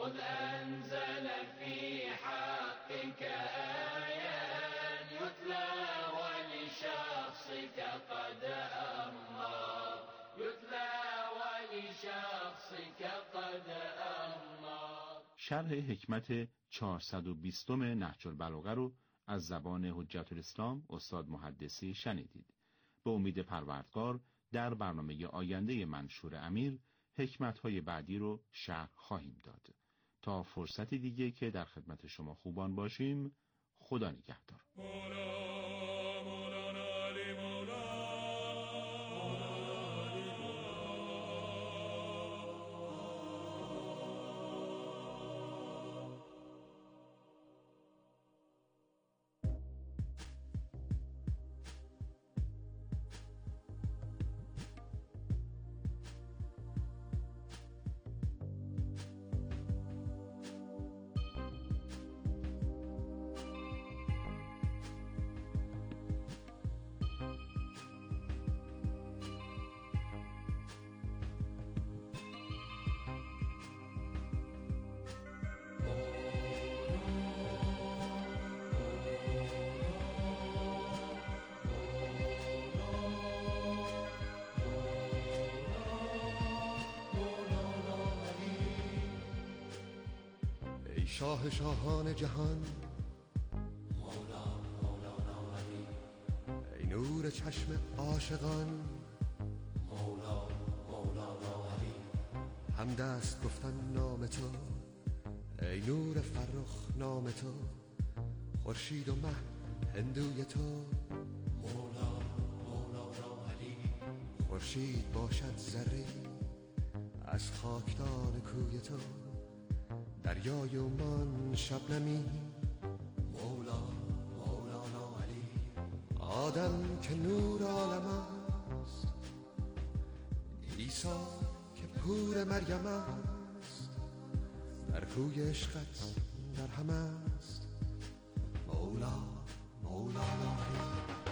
قل أنزل في حقك آية يتلى ولشخصك قد أمر، يتلى ولشخصك قد أمر. شرح حکمت 420 نهج البلاغه رو از زبان حجت الاسلام استاد محدثی شنیدید. به امید پروردگار در برنامه آینده منشور امیر حکمت‌های بعدی رو شرح خواهیم داد. تا فرصتی دیگه که در خدمت شما خوبان باشیم، خدا نگهدار. شاه شاهان جهان مولانا علی، ای نور چشم عاشقان مولانا علی، همدست گفتن نام تو ای نور فرخ نام تو، خورشید و مه هندوی تو مولانا علی، خورشید باشد ذره از خاکدان کوی تو، دریای عمان شبنمی مولانا علی، آدم که نور عالم است، عیسی که پور مریم است، در کوی عشقت در هم است مولانا علی.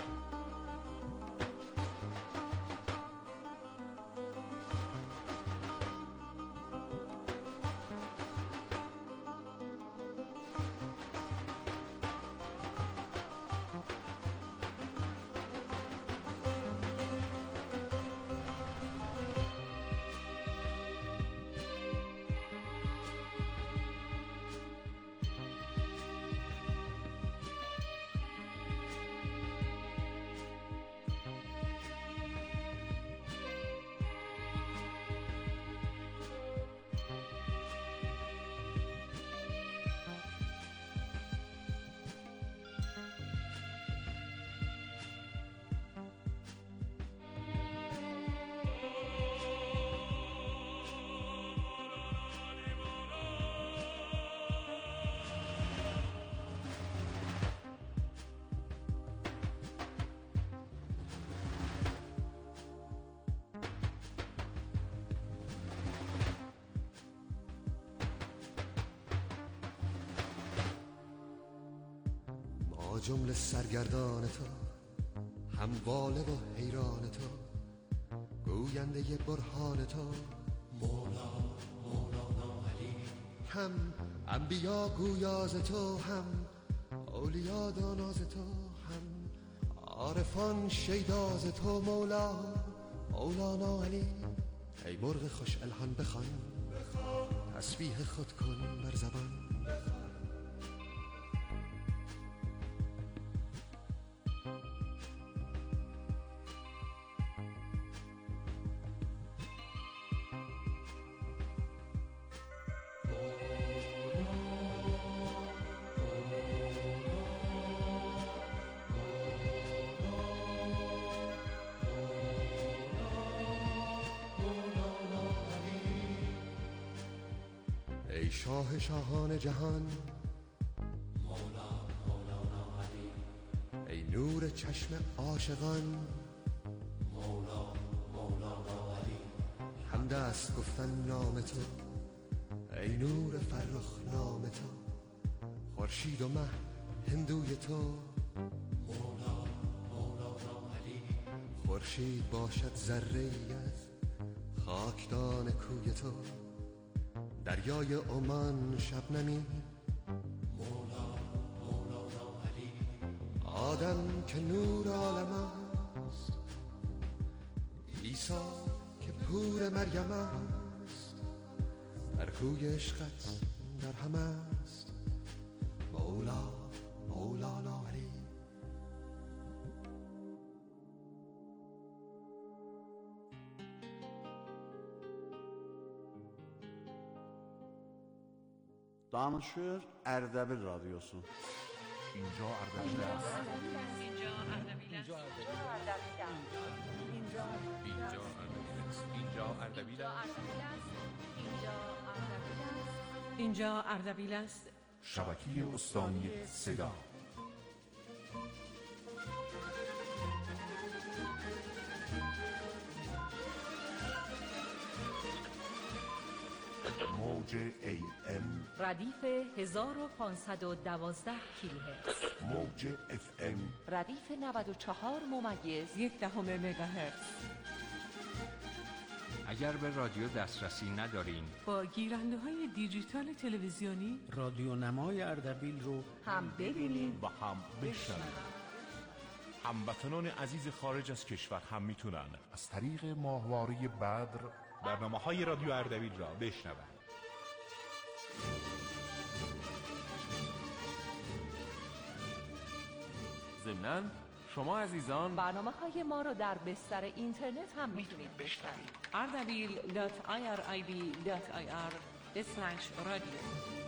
جمله سرگردان تو، همواله و حیران تو، گوینده برهان تو مولانا علی، هم انبیا گویاز تو، هم اولیا داناز تو، هم عارفان شیداز تو مولانا علی. ای مرغ خوش الهان بخوان، تسبیح خود کن بر زبان، ای شاه شاهان جهان مولانا علی، ای نور چشم عاشقان مولانا علی، همدست گفتن نام تو ای نور فرخ نام تو، خورشید و مه هندوی تو مولانا علی، خورشید باشد ذره ای از خاکدان کوی تو، دریای عمان شبنمی، مولانا علی، آدم که نور عالم است، عیسی که پور مریم است، در کوی عشقت در هم است، مولانا علی. Danışır Ərdəbil radiosu. اینجا اردبیل است. اینجا اردبیل است. اینجا اردبیل است. اینجا اردبیل است. شبکه استانی صدا. موج AM، ردیف 1512 کیلوهرتز، موج FM، ردیف 94.1 مگاهرتز. اگر به رادیو دسترسی ندارین، با گیرنده های دیجیتال تلویزیونی رادیو نمای اردبیل رو هم ببینید و هم بشنوید. هموطنان عزیز خارج از کشور هم میتونن از طریق ماهواره بدر برنامه‌های رادیو اردبیل را بشنوند. ضمناً شما عزیزان برنامه‌های ما رو در بستر اینترنت هم میتونید بشنوید. ardabil.irib.ir/radio.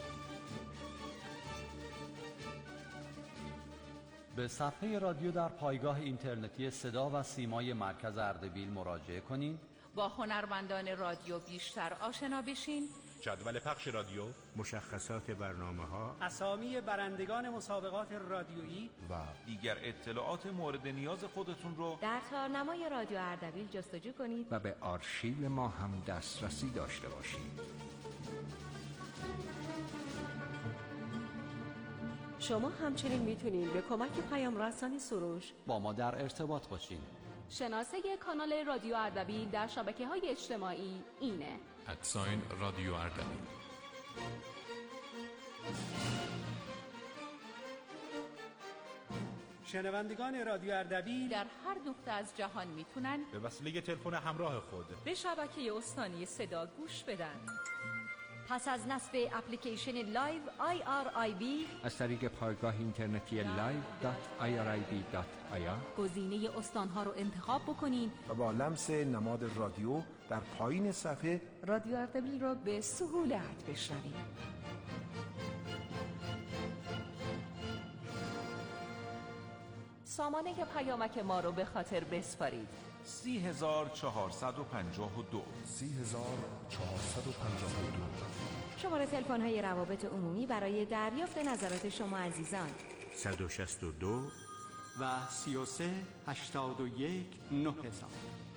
به صفحه رادیو در پایگاه اینترنتی صدا و سیمای مرکز اردبیل مراجعه کنید. با هنرمندان رادیو بیشتر آشنا بشین. جدول پخش رادیو، مشخصات برنامه‌ها، اسامی برندگان مسابقات رادیویی و دیگر اطلاعات مورد نیاز خودتون رو در تارنمای رادیو اردبیل جستجو کنید و به آرشیو ما هم دسترسی داشته باشید. شما همچنین میتونید به کمک پیام رسانی سروش با ما در ارتباط باشید. شناسه کانال رادیو اردبیل در شبکه‌های اجتماعی اینه: رادیو اردبیل. شنوندگان رادیو اردبیل در هر نقطه از جهان میتونن به وسیله تلفن همراه خود به شبکه استانی صدا گوش بدن. پس از نصب اپلیکیشن لایو IRIB از طریق پایگاه اینترنتی live.irib.ir گزینه استانها رو انتخاب بکنین و با لمس نماد رادیو در پایین صفحه رادیو اردبیل رو به سهولت بشنوید. سامانه پیامک ما رو به خاطر بسپارید: 30452 30452. شماره تلفن های روابط عمومی برای دریافت نظرات شما عزیزان: 162 و 33 81 9000.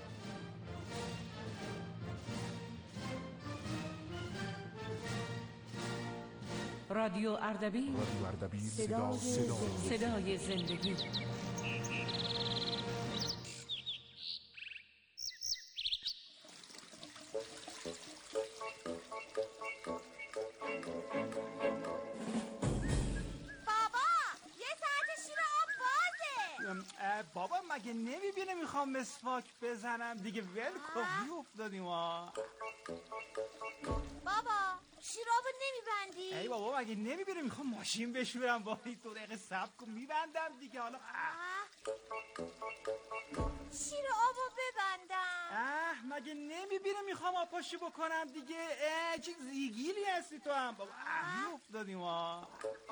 رادیو اردبیل، رادیو اردبیل، صدای زندگی. بابا مگه نمیبینه میخوام مسواک بزنم دیگه؟ ول کن، میافتادیم ها. بابا شیرابو نمیبندی؟ ای بابا مگه نمیبینه میخوام ماشین بشورم؟ وای 2 دقیقه صبر کن میبندم دیگه. حالا شیرابو ببندم. مگه نمیبینه میخوام آبپاشی بکنم دیگه؟ چه زیگیلی هستی تو هم بابا. میافتادیم ها.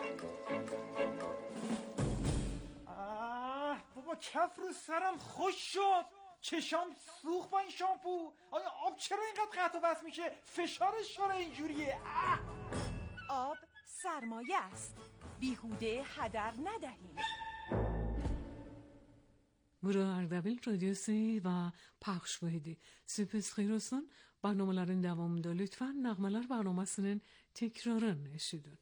بابا کف رو سرم خوش شد، چشام سوخت با این شامپو. آیا آب چرا اینقدر قطع و بس میشه؟ فشارش چرا اینجوریه؟ آب سرمایه است، بیهوده هدر ندهیم. Burada Ardabil Radyosu ve Pəxş Vahidi. Siz xeyirolsun. Barnamələrin davamında lütfen Nəğmələr barnamasının tekrarını eşidin.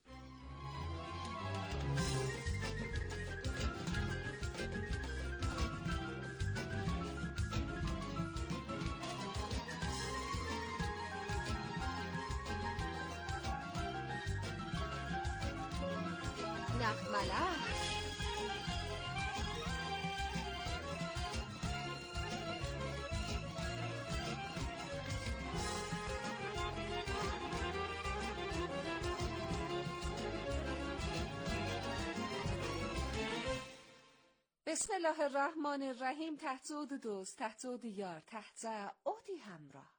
نغملر. بسم الله الرحمن الرحیم. تحت عود دوست، تحت عود یار، تحت عودی همراه.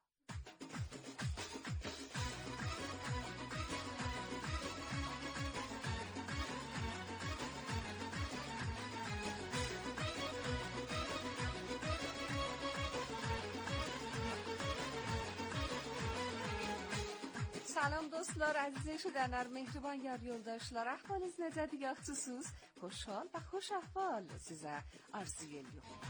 Salam dostlar, aziz şudanlar, mehriban yar yoldaşlar, ahvaliniz necədir yaxşısınız? Xoşhal və xoş əhval sizə arzu ediyorum.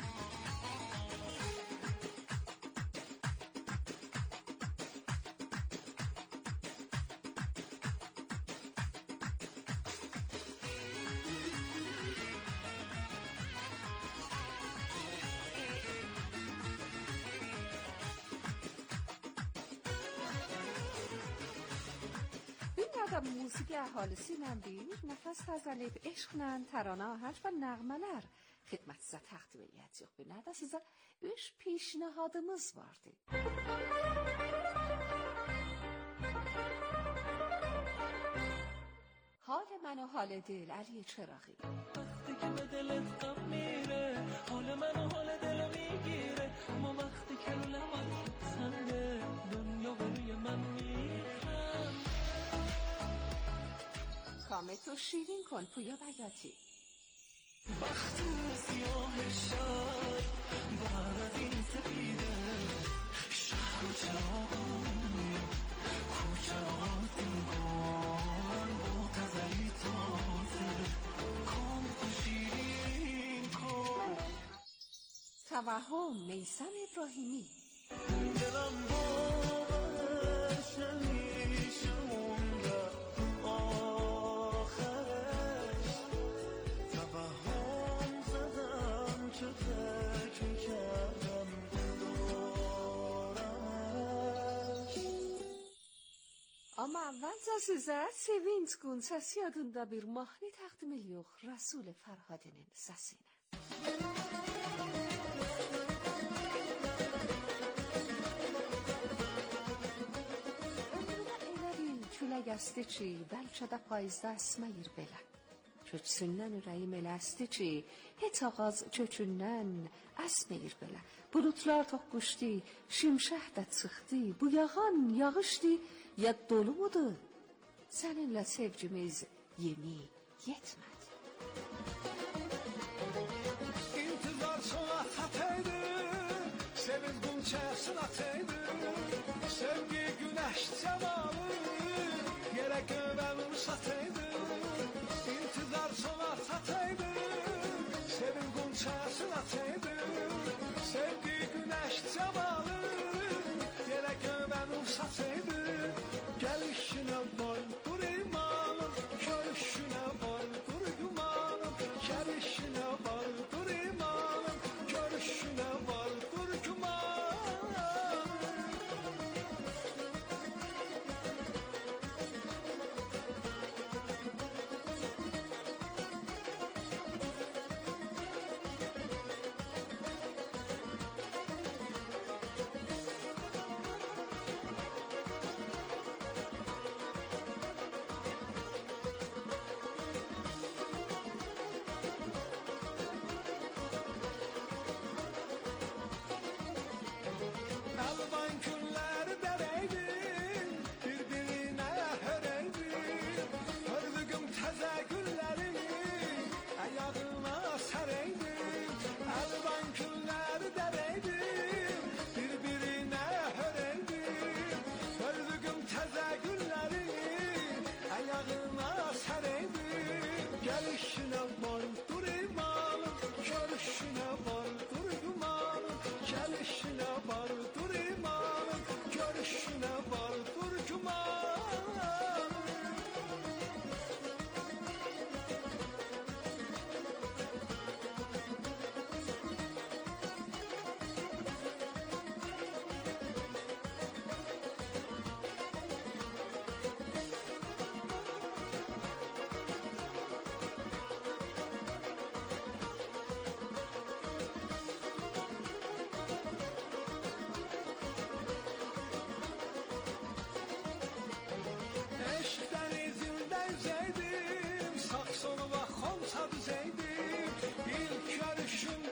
موسیقی اهالسی نمبیر نفس تزلیب عشقنن ترانه آهنج و نغmeler xidmətinizə təqdim edəcəyik. Bir nədə sizə 3 پیشنهادımız vardı. حال من و حال دل، علی چراغی. وقتی که به دلت غم میره حال من و حال دل میگیره، اما وقتی که رو لبات خنده دنیا به روی من میخند. کامتو شیرین کن پویا بیاتی. وقتی سیاه شب بعد این سپیده شهر و چراغون کوچه آتیگان با تزلی تازه کامتو شیرین کن. توهم میثم ابراهیمی. دلم باورش نمیشه مونده آخرش، توهم زدم که فکر کردم دارمش. Ama əvvəlcə sizə sevinç qunçası adında bir mahnı təqdim edirik Rasul Fərhadinin səsinə. Gəstiçi, bəlkə də payızda əsməyir belə. Köçsündən ürəyim elə əstiçi, heç ağaz kökündən əsməyir belə. Bulutlar toqquşdu, şimşək də çıxdı, bu yağan yağışdı, ya dolu mudur? Səninlə sevgimiz yeni yetmədi. İntizar sonra tataydı, sevin qunçası ataydı, sevgi güneş cemalı. Yere gömem sataydı, intizar sonra sataydı, sevin qunçası ataydı, sevgi güneş cemalı. Yere gömem sataydı, gelişine var dur imanım, görüşüne var dur gümanım, gelişine var dur imanım, görüşüne var dur gümanım.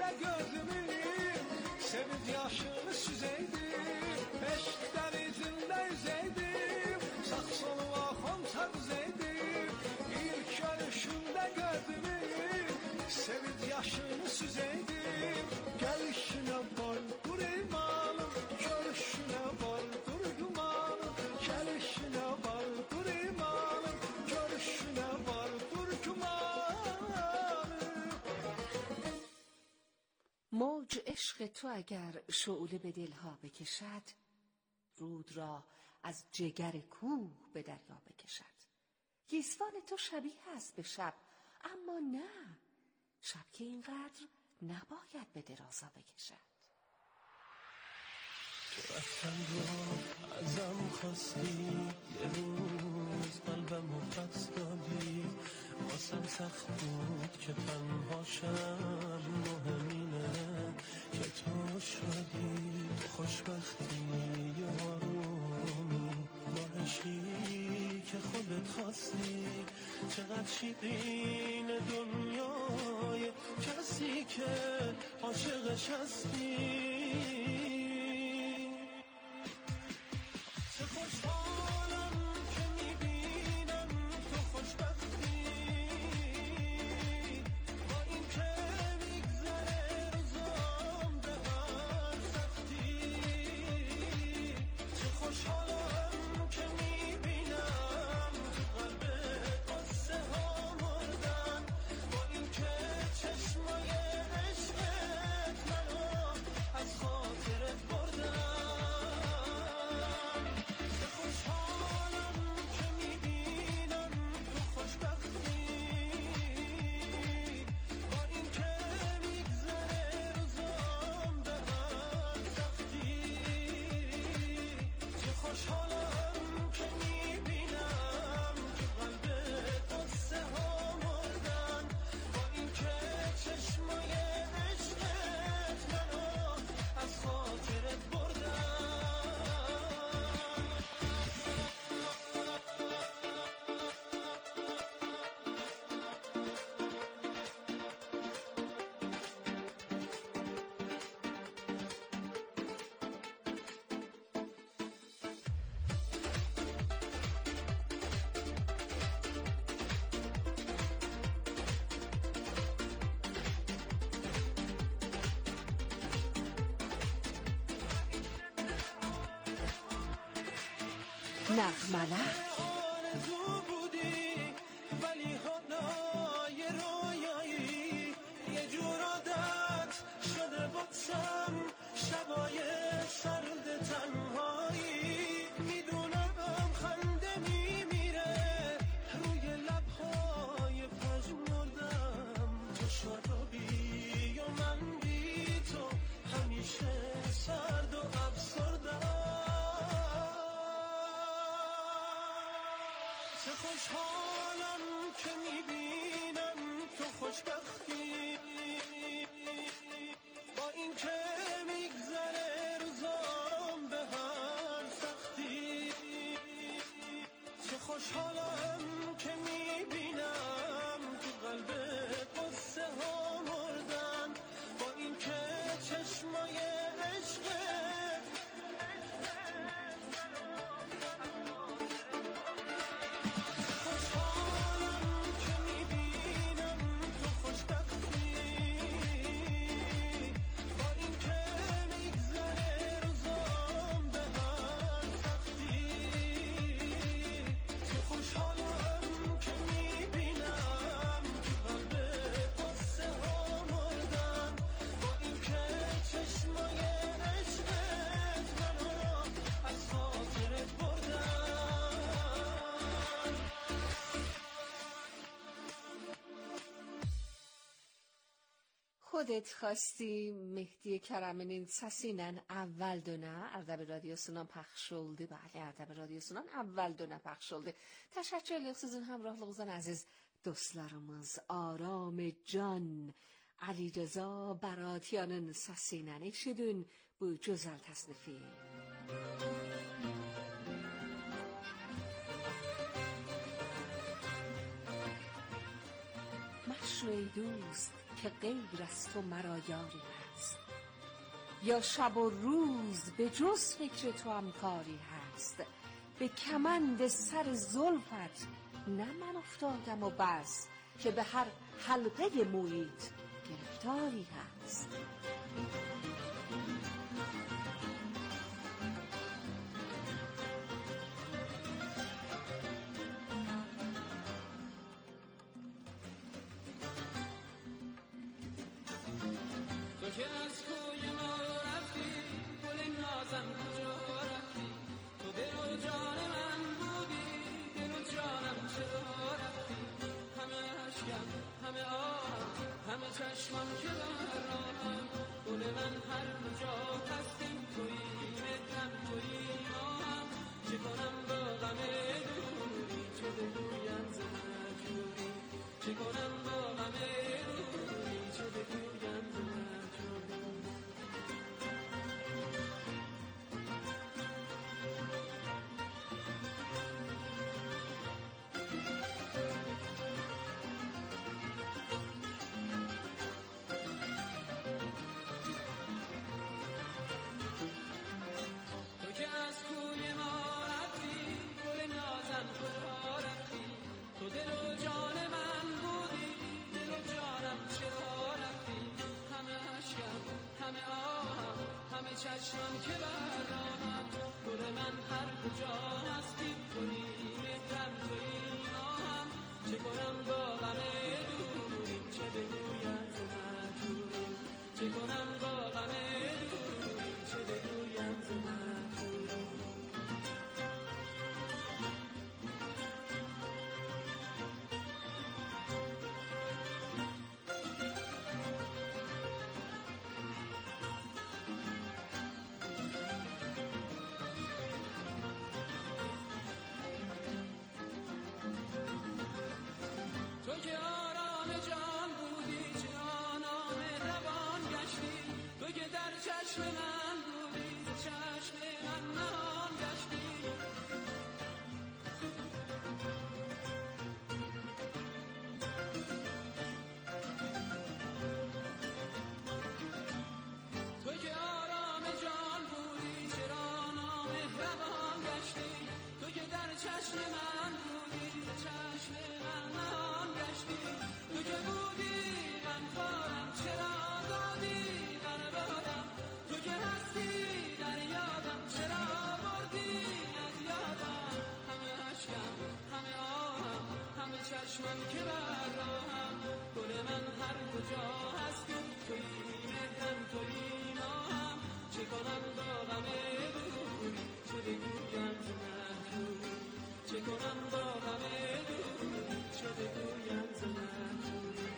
gözümü, sevinç yaşını süzeydim, eşk denizinde yüzeydim, sağ soluma konsa düzeydim, ilk görüşümde gözümü, sevinç yaşını süzeydim, gelişine vardır imanım, görüşüne vardır gümanım, gelişine vardır imanım, görüşüne vardır gümanım. موج عشق تو اگر شعله به دلها بکشد، رود را از جگر کوه به دریا بکشد. گیسوان تو شبیه است به شب، اما نه، شب که اینقدر نباید به درازا بکشد. تو رفتن رو ازم خواستی، یه روز قلبمو پس دادی، واسم سخت بود که تنهاشم، مهمینه که تو شدی، تو خوشبختی و آرومی، با عشقی که خودت خواستی، چقدر شیرین دنیای کسی که عاشقش هستی. چه خوشحالم که میبینم تو خوشبختی، با این که میگذره روزام به هر سختی. چه خوشحالم که میبینم تو قلبت قصه ها مردن، با این که چشمای عشقت منو از خاطرت بردن. نغمله آرزو بودی ولی حالا یه رویایی، یه جور عادت شده باتم شبای سرد تنهایی. میدونم خنده میمیره روی لبهای پژمردم، تو شادابی و من بی تو همیشه سرد و افسردم. چه خوشحالم که میبینم تو خوشبختی، با این که میگذره روزام به هر سختی. چه خوشحالم که میبینم تو قلبت قصه ها مردن، با این که چشمای عشقت خودت خواستی Mehdi Karame'nin sesiyle evvel döne Erdebil Radyosu'ndan pəxş oldu. Bəli, Erdebil Radyosu'ndan evvel döne pəxş oldu. Təşəkkür edirik sizin həmrəhliyinizdən əziz dostlarımız. Aram Can Ali Reza Baratiyanın sesiyle eşidin bu güzel təsnifi. مشنو ای دوست که غیر از تو مرا یاری هست. یا شب و روز به جز فکر تو هم کاری هست. به کمند سر زلفت نه من افتادم و بس، که به هر حلقه مویت گرفتاری هست. تو که از کوی ما رفتی، گل نازم کجا رفتی؟ تو دل و جان من بودی، دل و جانم چرا رفتی؟ همه عشقم، همه آهم، همه چشمم که براهم، گل من هر کجا هستی تویی، مهرم تویی، ماهم. چه کنم با غم دوری، چه بگویم ز مجبوری؟ چه کنم با غم دوری، چه بگویم ز مجبوری؟ تو که از کوی ما رفتی، گل نازم کجا رفتی؟ تو دل و جان من بودی، دل و جانم چرا رفتی؟ همه عشقم، همه آهم، همه چشمم که براهم، گل من هر کجا هستی تویی، مهرم تویی، ماهم. چه کنم با غم دوری، چه بگویم ز مجبوری؟ چه کنم با غم دوری، چه بگویم ز مجبوری؟ تو که آرام جان بودی، چرا نامهربان گشتی؟ تو که در چشم من بودی، چشم من نهان گشتی. تو که آرام جان بودی، چرا نامهربان گشتی؟ تو که در چشم من بودی، چشم من نهان گشتی. تو که بودی من خارم، چرا دادی من بادم؟ تو که هستی در یادم، چرا بردی از یادم؟ همه عشقم، همه آهم، همه چشمم که براهم، گل من هر کجا هستی تویی، مهرم تویی، ماهم. چه کنم با غم دوری، چه بگویم ز مجبوری؟ چه کنم با غم دوری، چه بگویم ز مجبوری؟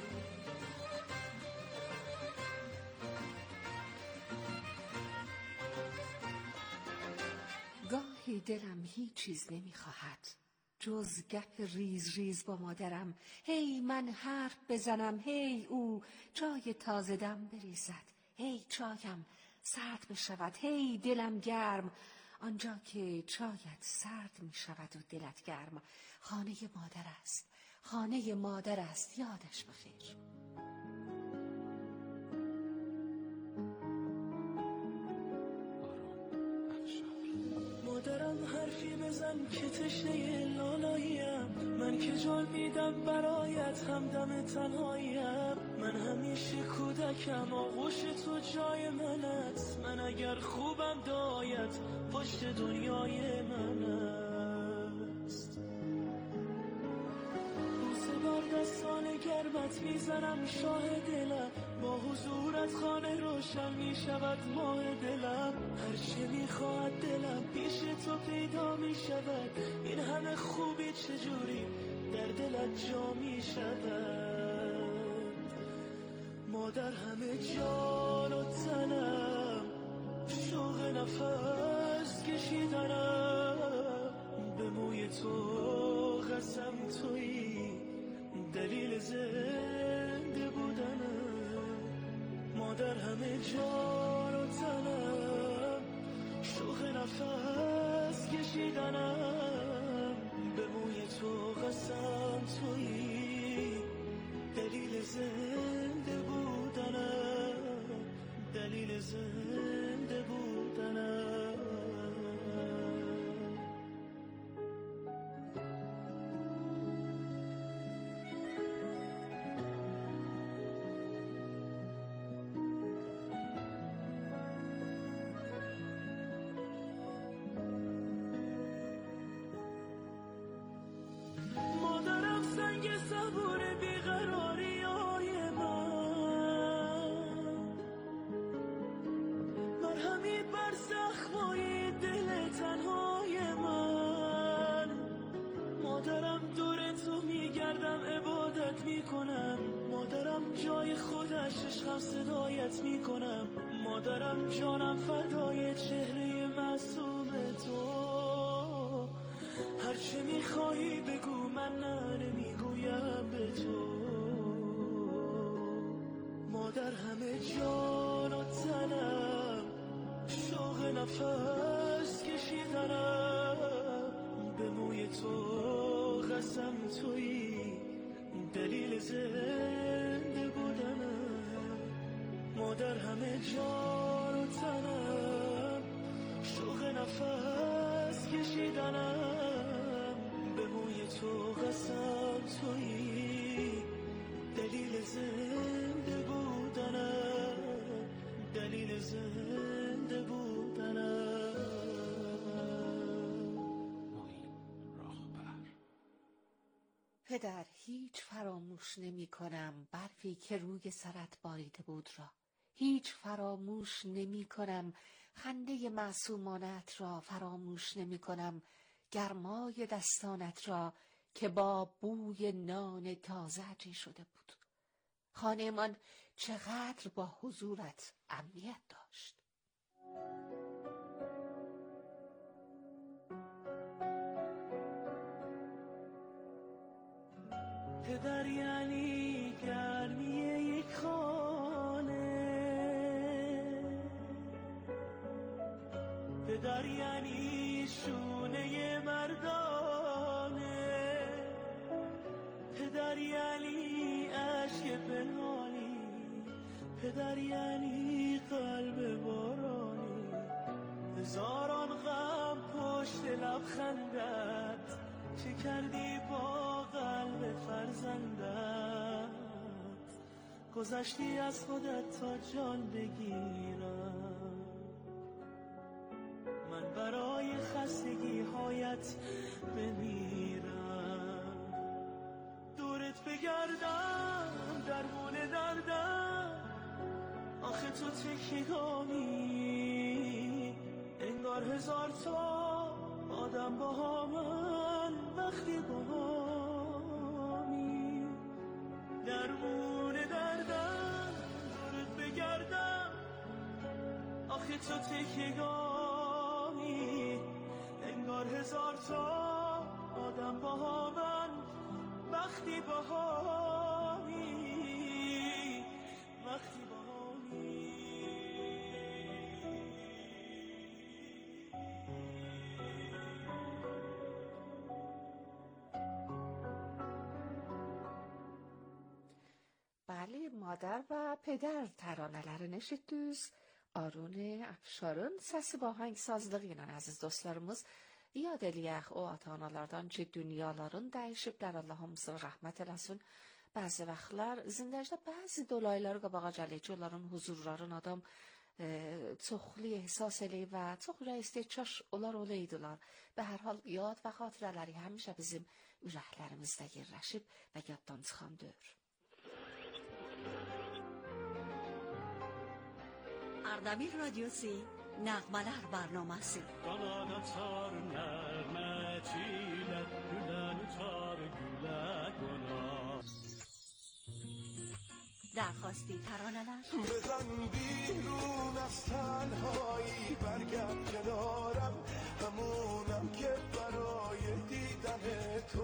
گاهی دلم هیچ چیز نمیخواهد جز گپ ریز ریز با مادرم. هی من حرف بزنم، هی او چای تازه دم بریزد، هی چایم سرد بشود، هی دلم گرم. آنجا که چایت سرد می شود و دلت گرم، خانه مادر است، خانه مادر است، یادش بخیر. مادرم حرفی بزن که تشنه لالاییم، من که جان میدم برایت همدم تنهاییم. من همیشه کودکم، آغوش تو جای من است، من اگر خوبم دایت پشت دنیای من است. بوسه بر دستان گرمت میزنم شاه دلم، با حضورت خانه روشن میشود ماه دلم. هرچه میخواهد دلم پیش تو پیدا میشود، این همه خوبی چجوری در دلت جا میشود؟ مادر همه جان و تنم، شوق نفس کشیدنم، به موی تو قسم تویی، دلیل زنده بودنم. مادر همه جان و تنم، شوق نفس کشیدنم، به موی تو قسم تویی، دلیل زنده بودنم. مادرم دور تو میگردم عبادت میکنم، مادرم جای خودش عشقم صدایت میکنم، مادرم جانم فدای چهره معصوم تو، هرچه میخواهی بگو من نه نمیگویم به تو. مادر همه جان و تنم، شوق نفس کشیدنم، به موی تو قسم تویی دلیل زنده بودنم. مادر همه جان و تنم، شوق نفس کشیدنم، به موی تو قسم تویی دلیل زنده بودنم، دلیل زنده بودنم. پدر، هیچ فراموش نمی کنم برفی که روی سرت باریده بود را، هیچ فراموش نمی کنم خنده معصومانت را، فراموش نمی کنم گرمای دستانت را که با بوی نان تازه عجین شده بود. خانه من چقدر با حضورت امنیت داشت. پدر یعنی گرمی یک خانه، پدر یعنی شونه مردانه، پدر یعنی عشق پنهانی، پدر یعنی قلب بارانی، هزاران غم پشت لبخندت، چه کردی با قلب فرزندت، گذشتی از خودت تا جان بگیرم، من برای خستگی هایت بمیرم، دورت بگردم درمون دردم، آخه تو تکیگامی، انگار هزار تا آدم با من وقتی با همی، درمون دردم دورت بگردم، آخه تو تکیگامی، انگار هزار تا آدم با من وقتی با همی، وقتی با همی. بله، مادر ve peder taroneleriniz düz Arun Afşar'ın sesi bahəngsazlığı aziz dostlarımız yad eləyək o ata-analardan ki, dünyaların dəyişiblər, Allah hamısına rəhmət eləsin. Bəzi vaxtlar zindəcdə bəzi dolaylar qabağa gəlir ki, onların huzurların adam çoxlu ehsas eləyib və çox ürək istəyir, kaş onlar olaydılar. Be hər hal yad və xatirələri həmişə bizim ürəklərimizdə yerləşib və yaddan çıxan deyil. اردبیل رادیوسی نغمه‌ler برنامه‌si. Kanada tar nərmə çilə, gülən tar gülə qona. درخواستی ترانه‌ler بزن بیرون از تنهایی، برگرد کنارم، همونم که برای دیدن تو